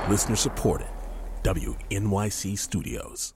Listener supported. WNYC Studios.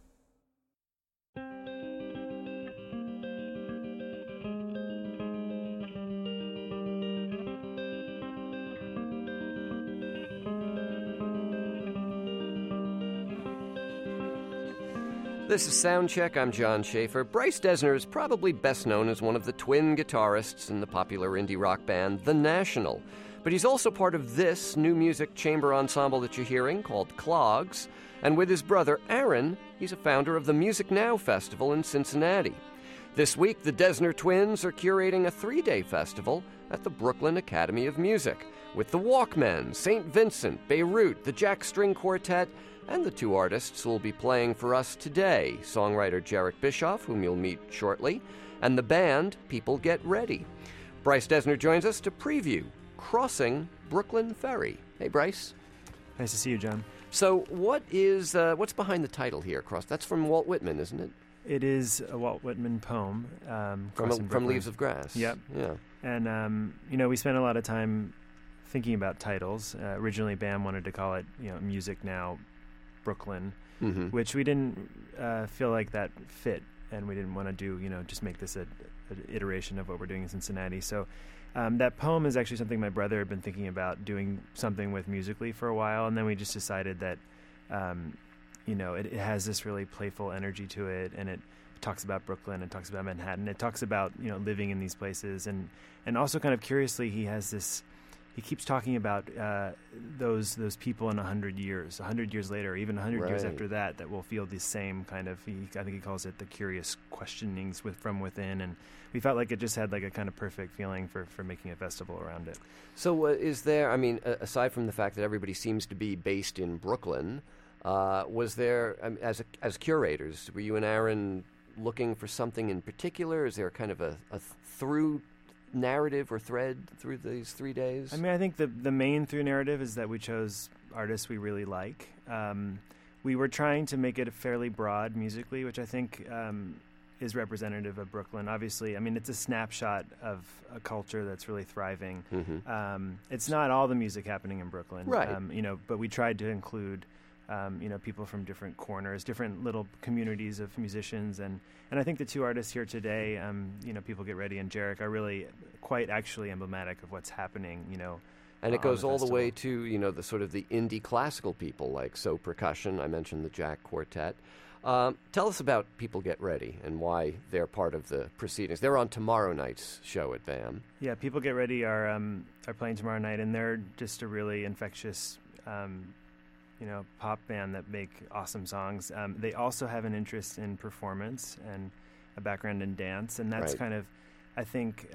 This is Soundcheck. I'm John Schaefer. Bryce Dessner is probably best known as one of the twin guitarists in the popular indie rock band The National. But he's also part of this new music chamber ensemble that you're hearing called Clogs. And with his brother Aaron, he's a founder of the Music Now Festival in Cincinnati. This week, the Dessner twins are curating a 3-day festival at the Brooklyn Academy of Music with the Walkmen, St. Vincent, Beirut, the Jack String Quartet, and the two artists who will be playing for us today, songwriter Jarek Bischoff, whom you'll meet shortly, and the band People Get Ready. Bryce Dessner joins us to preview Crossing Brooklyn Ferry. Hey, Bryce. Nice to see you, John. So what's behind the title here, Cross? That's from Walt Whitman, isn't it? It is a Walt Whitman poem. From Leaves of Grass. Yep. Yeah. And, we spent a lot of time thinking about titles. Originally, BAM wanted to call it, Music Now Brooklyn, which we didn't feel like that fit, and we didn't want to do, just make this an iteration of what we're doing in Cincinnati. So that poem is actually something my brother had been thinking about doing something with musically for a while, and then we just decided that, it has this really playful energy to it, and it talks about Brooklyn, it talks about Manhattan, it talks about, living in these places, and also kind of curiously, he keeps talking about those people in 100 years later, or even 100 years after that will feel the same kind of, I think he calls it the curious questionings from within, and we felt like it just had like a kind of perfect feeling for making a festival around it. So is there, aside from the fact that everybody seems to be based in Brooklyn, was there, as curators, were you and Aaron looking for something in particular? Is there kind of a through narrative or thread through these 3 days? I think the main through narrative is that we chose artists we really like. We were trying to make it fairly broad musically, which I think is representative of Brooklyn. Obviously, it's a snapshot of a culture that's really thriving. It's not all the music happening in Brooklyn, right? But we tried to include people from different corners, different little communities of musicians, and I think the two artists here today, People Get Ready and Jarek, are really quite actually emblematic of what's happening, And it goes all the way to, the sort of the indie classical people like So Percussion. I mentioned the Jack Quartet. Tell us about People Get Ready and why they're part of the proceedings. They're on tomorrow night's show at BAM. Yeah, People Get Ready are playing tomorrow night, and they're just a really infectious pop band that make awesome songs. They also have an interest in performance and a background in dance, and that's kind of, I think,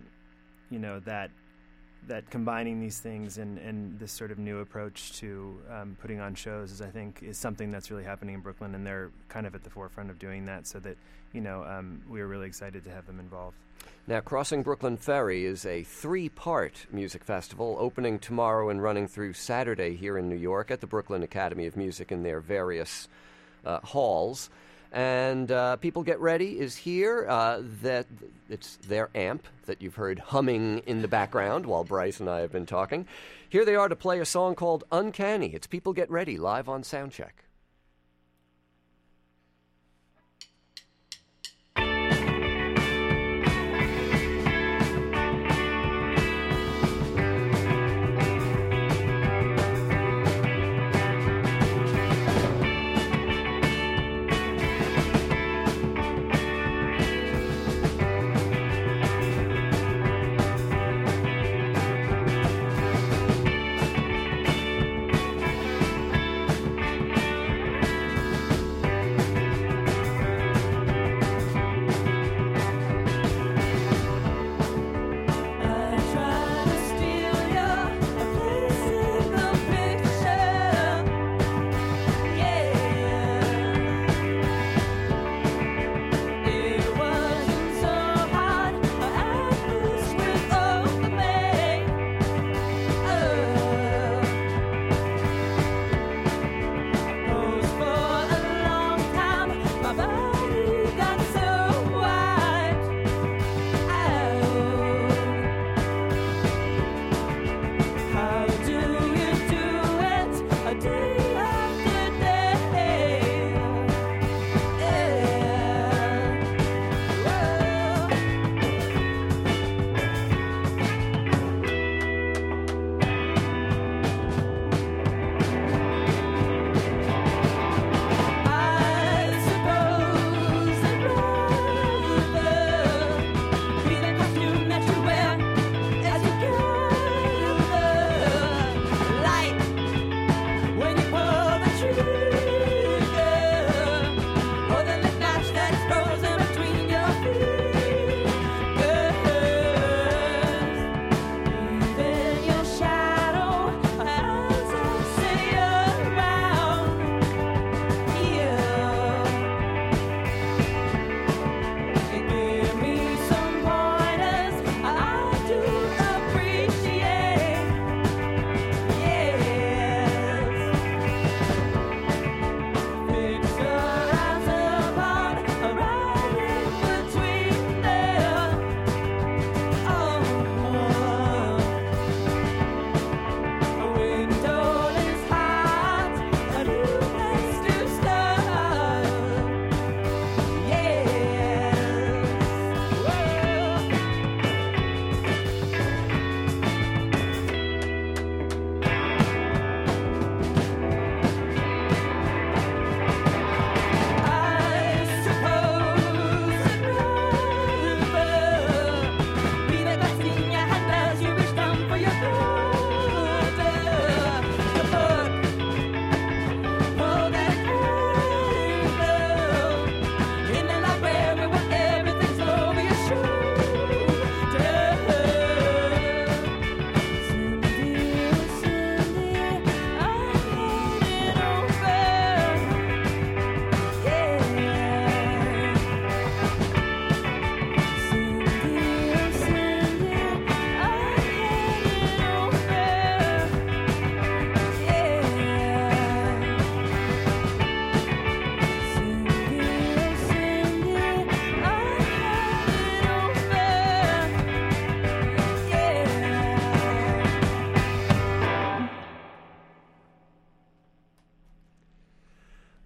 that combining these things and this sort of new approach to putting on shows is something that's really happening in Brooklyn, and they're kind of at the forefront of doing that, so that, we are really excited to have them involved. Now, Crossing Brooklyn Ferry is a 3-part music festival opening tomorrow and running through Saturday here in New York at the Brooklyn Academy of Music in their various halls. And People Get Ready is here. That it's their amp that you've heard humming in the background while Bryce and I have been talking. Here they are to play a song called Uncanny. It's People Get Ready live on Soundcheck.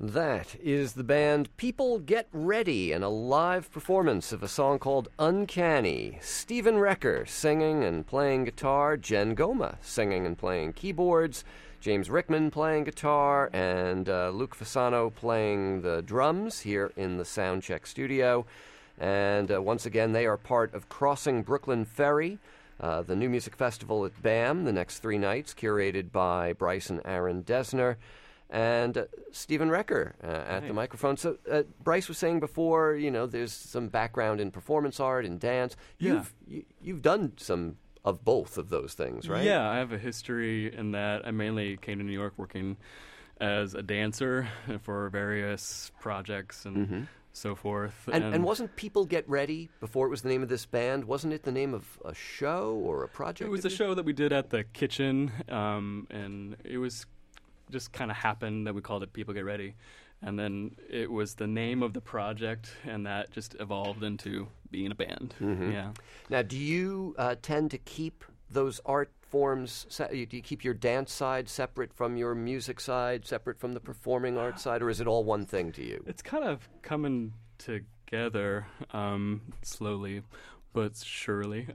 That is the band People Get Ready in a live performance of a song called Uncanny. Stephen Recker singing and playing guitar, Jen Goma singing and playing keyboards, James Rickman playing guitar, and Luke Fasano playing the drums here in the Soundcheck studio. And once again, they are part of Crossing Brooklyn Ferry, the new music festival at BAM, the next 3 nights, curated by Bryce and Aaron Desner. And Stephen Recker at the microphone. So Bryce was saying before, you know, there's some background in performance art and dance. You've done some of both of those things, right? Yeah, I have a history in that. I mainly came to New York working as a dancer for various projects and so forth. And wasn't People Get Ready, before it was the name of this band, wasn't it the name of a show or a project? It was a show that we did at the Kitchen, and it was just kind of happened that we called it People Get Ready. And then it was the name of the project, and that just evolved into being a band. Yeah. Now, do you tend to keep those art forms, do you keep your dance side separate from your music side, separate from the performing arts side, or is it all one thing to you? It's kind of coming together slowly but surely.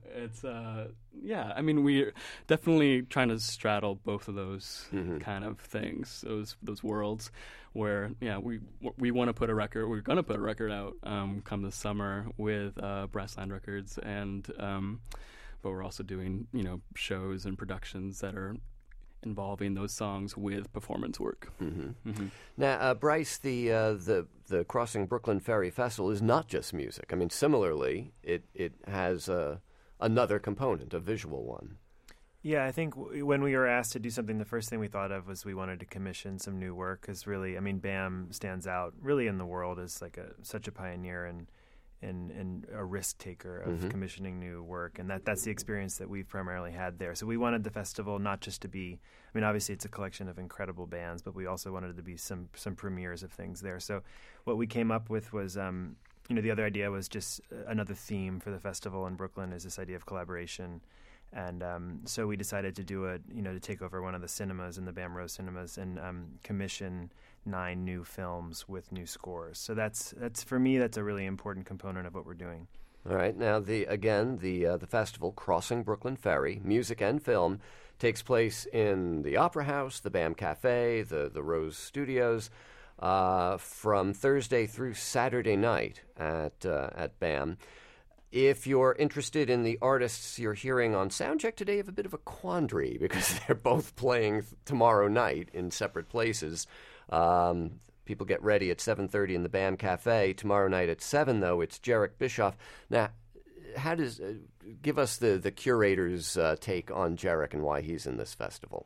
I mean, we're definitely trying to straddle both of those kind of things, those worlds, where we want to put a record. We're going to put a record out come this summer with Brassland Records, and but we're also doing shows and productions that are involving those songs with performance work. Now, Bryce, the Crossing Brooklyn Ferry Festival is not just music. I mean, similarly, it has another component, a visual one. Yeah, I think when we were asked to do something, the first thing we thought of was we wanted to commission some new work, because really, I mean, BAM stands out really in the world as like such a pioneer and a risk taker of commissioning new work, and that's the experience that we've primarily had there. So we wanted the festival not just to be, I mean, obviously it's a collection of incredible bands, but we also wanted it to be some premieres of things there. So what we came up with was, the other idea was just another theme for the festival in Brooklyn is this idea of collaboration. And so we decided to do to take over one of the cinemas in the BAM Rose Cinemas and commission 9 new films with new scores. So that's for me, that's a really important component of what we're doing. All right. Now, the festival, Crossing Brooklyn Ferry, music and film, takes place in the Opera House, the BAM Cafe, the Rose Studios, from Thursday through Saturday night at BAM. If you're interested in the artists you're hearing on Soundcheck today, you have a bit of a quandary because they're both playing tomorrow night in separate places. People Get Ready at 7:30 in the BAM Cafe. Tomorrow night at 7, though, it's Jarek Bischoff. Now, how does give us the curator's take on Jarek and why he's in this festival?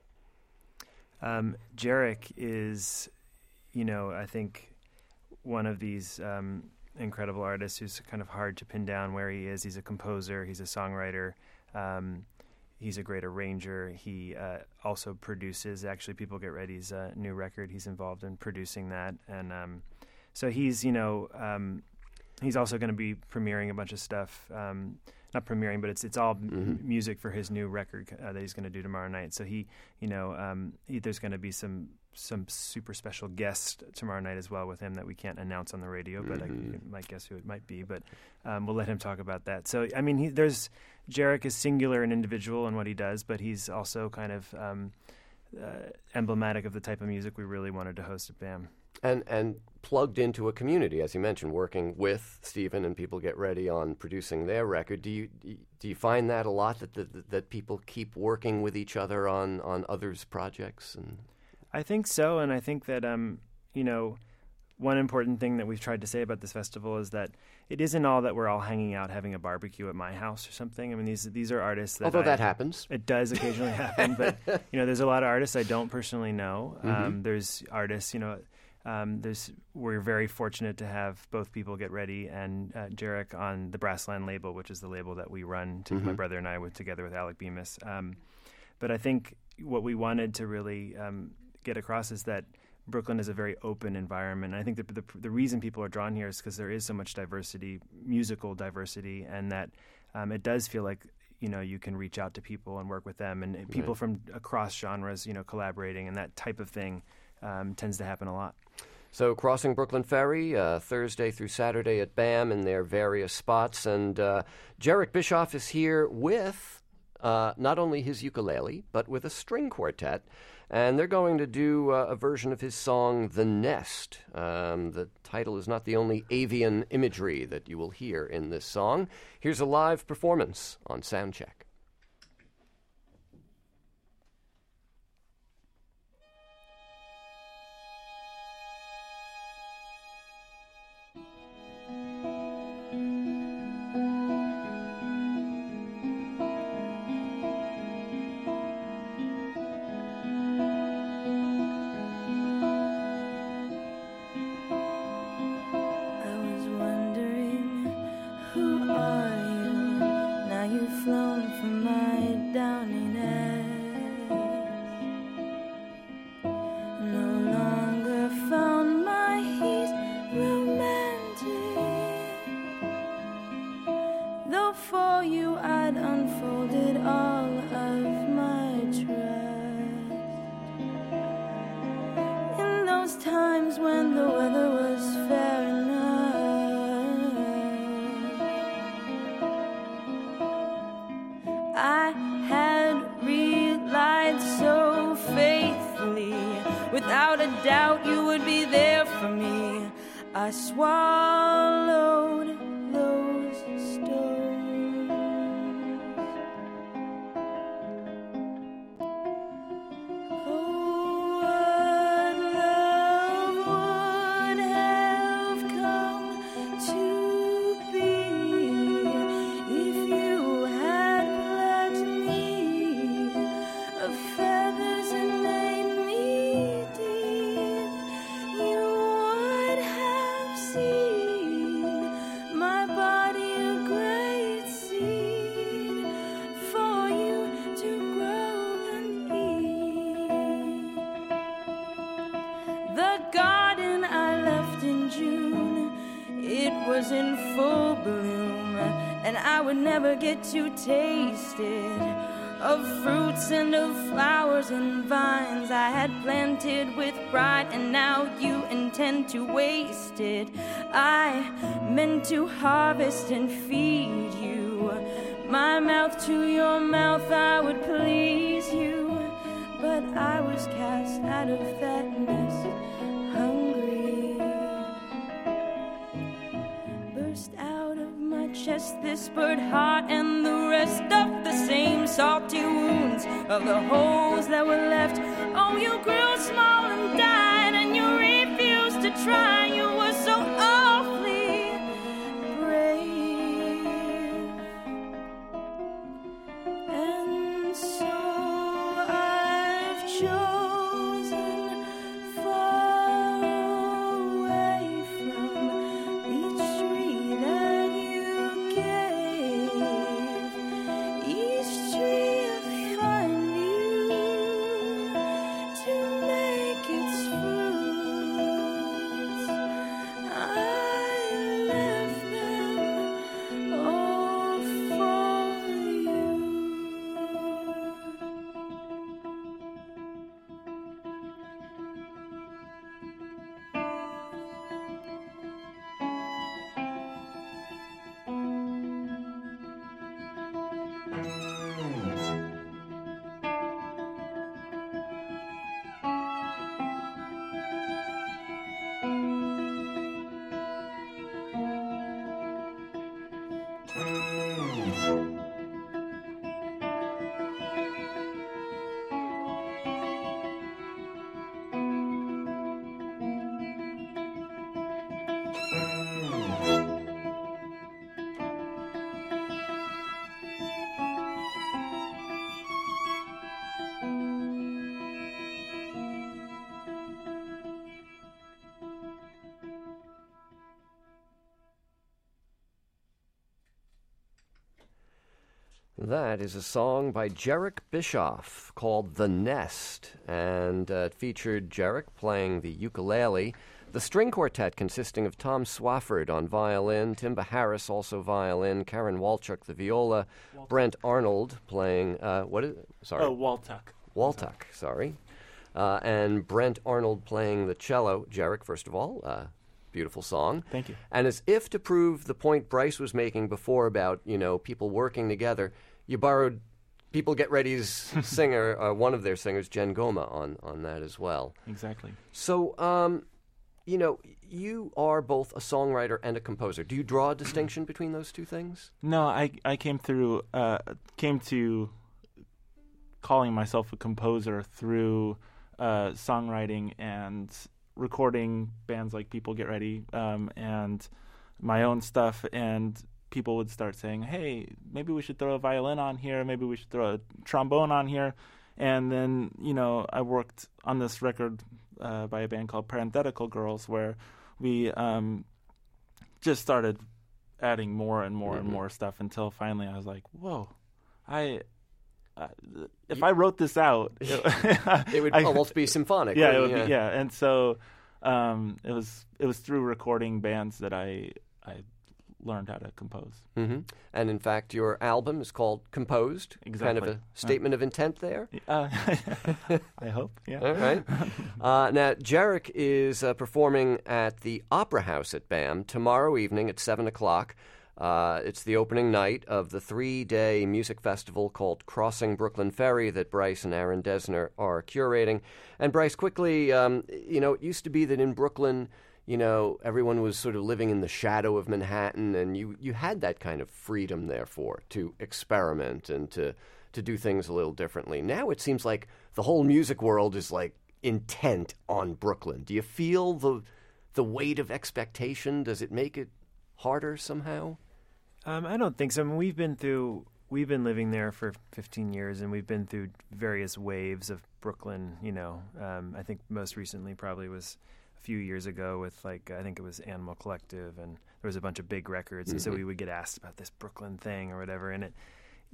Jarek is, I think one of these incredible artist who's kind of hard to pin down where he is. He's a composer. He's a songwriter. He's a great arranger. He also produces, actually, People Get Ready's new record. He's involved in producing that. And so he's, he's also going to be premiering a bunch of stuff. Not premiering, but it's all music for his new record that he's going to do tomorrow night. So there's going to be some super special guests tomorrow night as well with him that we can't announce on the radio, but you might guess who it might be. But we'll let him talk about that. So I mean, Jarek is singular and individual in what he does, but he's also kind of emblematic of the type of music we really wanted to host at BAM. And plugged into a community, as you mentioned, working with Stephen and People Get Ready on producing their record. Do you find that a lot, that people keep working with each other on others' projects? And I think so, and I think that one important thing that we've tried to say about this festival is that it isn't all that we're all hanging out having a barbecue at my house or something. I mean, these are artists that that happens. It does occasionally happen, but there's a lot of artists I don't personally know. There's artists, we're very fortunate to have both People Get Ready and Jarek on the Brassland label, which is the label that we run my brother and I together with Alec Bemis. But I think what we wanted to really get across is that Brooklyn is a very open environment. And I think the reason people are drawn here is because there is so much diversity, musical diversity, and that it does feel like you can reach out to people and work with them, and people from across genres, collaborating, and that type of thing tends to happen a lot. So Crossing Brooklyn Ferry, Thursday through Saturday at BAM in their various spots. And Jarek Bischoff is here with not only his ukulele, but with a string quartet. And they're going to do a version of his song, The Nest. The title is not the only avian imagery that you will hear in this song. Here's a live performance on Soundcheck. Times when the weather was fair enough, I had relied so faithfully. Without a doubt you would be there for me. I swallowed those stones. The garden I left in June, it was in full bloom, and I would never get to taste it. Of fruits and of flowers and vines I had planted with pride, and now you intend to waste it. I meant to harvest and feed you. My mouth to your mouth, I would please you. But I was cast out of that nest, hungry. Burst out of my chest this bird heart, and the rest of the same salty wounds of the holes that were left. Oh, you grew small and died, and you refused to try. You were so awfully brave. And so I've chosen far away from each tree that you gave, each tree of fine view, to make its fruits. I left them all for you. That is a song by Jarek Bischoff called The Nest, and it featured Jarek playing the ukulele, the string quartet consisting of Tom Swafford on violin, Timba Harris also violin, Karen Walchuk the viola, Brent Arnold playing, Waltuck. Sorry. and Brent Arnold playing the cello. Jarek, first of all, beautiful song. Thank you. And as if to prove the point Bryce was making before about, people working together, you borrowed People Get Ready's singer, one of their singers, Jen Goma, on that as well. Exactly. So, you are both a songwriter and a composer. Do you draw a distinction between those two things? No, I came to calling myself a composer through songwriting and recording bands like People Get Ready and my own stuff, and people would start saying, hey, maybe we should throw a violin on here, maybe we should throw a trombone on here. And then, I worked on this record by a band called Parenthetical Girls, where we just started adding more and more and more stuff until finally I was like, whoa, if I wrote this out, it would almost be symphonic. Yeah, it would be. Yeah, and so it was through recording bands that I learned how to compose. Mm-hmm. And in fact, your album is called Composed. Exactly. Kind of a statement of intent there. I hope. Yeah. All right. Now, Jarek is performing at the Opera House at BAM tomorrow evening at 7:00. It's the opening night of the 3-day music festival called Crossing Brooklyn Ferry that Bryce and Aaron Dessner are curating. And Bryce, quickly, it used to be that in Brooklyn, everyone was sort of living in the shadow of Manhattan, and you had that kind of freedom, therefore, to experiment and to do things a little differently. Now it seems like the whole music world is like intent on Brooklyn. Do you feel the weight of expectation? Does it make it harder somehow? I don't think so. I mean, we've been living there for 15 years, and we've been through various waves of Brooklyn. I think most recently probably was a few years ago with I think it was Animal Collective, and there was a bunch of big records, and so we would get asked about this Brooklyn thing or whatever. And it,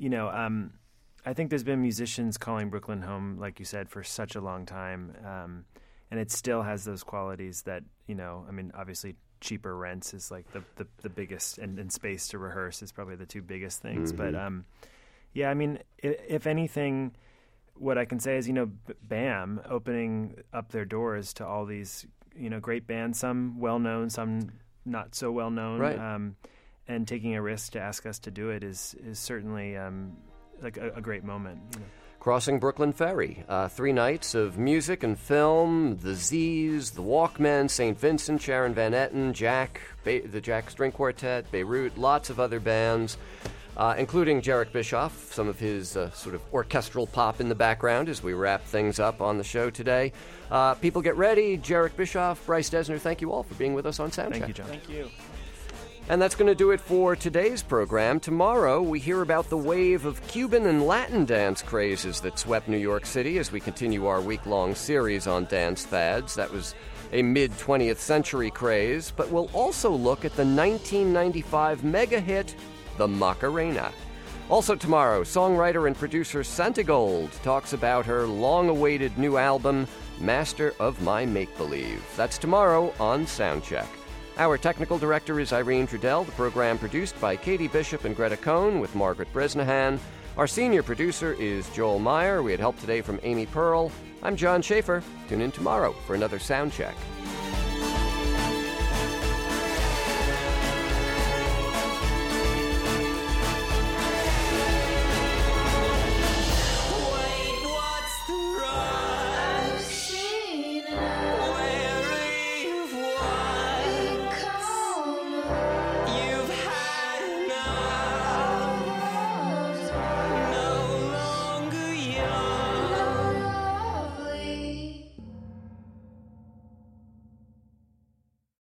I think there's been musicians calling Brooklyn home, like you said, for such a long time, and it still has those qualities that obviously cheaper rents is like the biggest, and space to rehearse is probably the two biggest things. Mm-hmm. But if anything, what I can say is BAM opening up their doors to all these great bands, some well known, some not so well known, right. And taking a risk to ask us to do it is certainly like a great moment. Crossing Brooklyn Ferry, 3 nights of music and film, the Z's, the Walkmen, St. Vincent, Sharon Van Etten, the Jack String Quartet, Beirut, lots of other bands, including Jarek Bischoff, some of his sort of orchestral pop in the background as we wrap things up on the show today. People Get Ready, Jarek Bischoff, Bryce Dessner, thank you all for being with us on Soundcheck. Thank you, John. Thank you. And that's going to do it for today's program. Tomorrow, we hear about the wave of Cuban and Latin dance crazes that swept New York City as we continue our week-long series on dance fads. That was a mid-20th century craze, but we'll also look at the 1995 mega hit, The Macarena. Also tomorrow, songwriter and producer Santigold talks about her long-awaited new album, Master of My Make-Believe. That's tomorrow on Soundcheck. Our technical director is Irene Trudell. The program produced by Katie Bishop and Greta Cohn with Margaret Bresnahan. Our senior producer is Joel Meyer. We had help today from Amy Pearl. I'm John Schaefer. Tune in tomorrow for another Soundcheck.